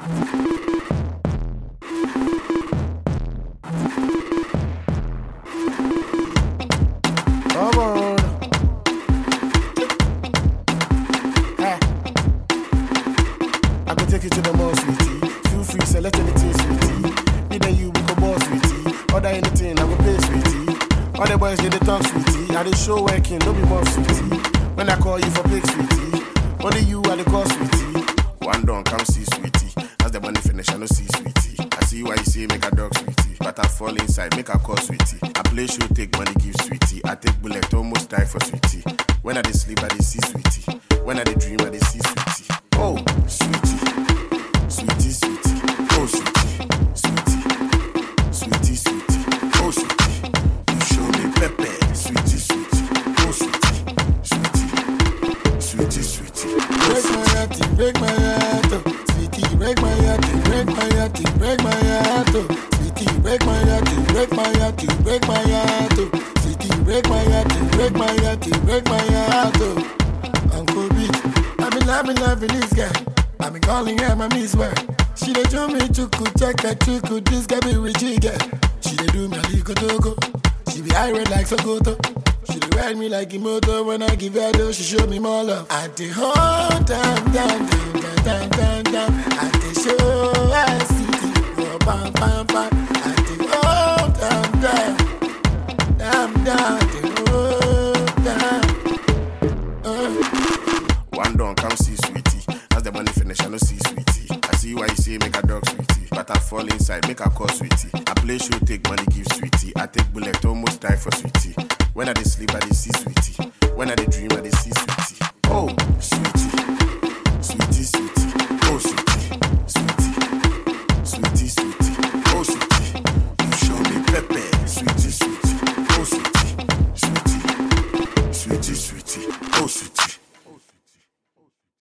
Come on. Hey. I go take you to the mall, sweetie. Feel free, select anything, sweetie. Me then you, we go ball, sweetie. Order anything, I go pay, sweetie. All the boys, they talk, sweetie. I they show working, no be more, sweetie. When I call you for pick, sweetie. Only you are the call, sweetie. One don't come see, sweetie. As the money finish, I no see, sweetie. I see why you say make a dog, sweetie. But I fall inside, make a call, sweetie. I play show, take money, give, sweetie. I take bullet, almost die for, sweetie. When I dey sleep, I dey see, sweetie. When I dey dream, I dey see, sweetie. Oh, sweetie. Sweetie, sweetie. Oh, sweetie. Sweetie. Sweetie, sweetie. Oh, sweetie. You show me pepper. Sweetie, sweetie. Oh, sweetie. Sweetie. Sweetie, sweetie. Break my heart, break my heart, oh. Sweetie, break my heart, break my heart, break my heart, oh. Sweetie, break my heart, break my heart, break my heart, oh. Sweetie, break my heart, break my heart, break my heart, oh. Uncle B, I've been loving this guy. I've been calling her my miss word. She dey do me chuku, check her chuku. This guy be rich again. She dey do me a lico togo. She be irate like Sokoto. She dey ride me like Imoto. When I give her though, she show me more love. I dey hold down. I dey show her city. Oh, bam. I dey hold down. I dey hold down. One don't come see, sweetie. As the money finish, I no see, sweetie. I see why you say make a dog, sweetie. But I fall inside, make a call, sweetie. I play show, take money, give, sweetie. I take bullet, almost die for, sweetie. When I dey sleep, I dey see, sweetie. When I dey dream, I dey see, sweetie. Oh, sweetie.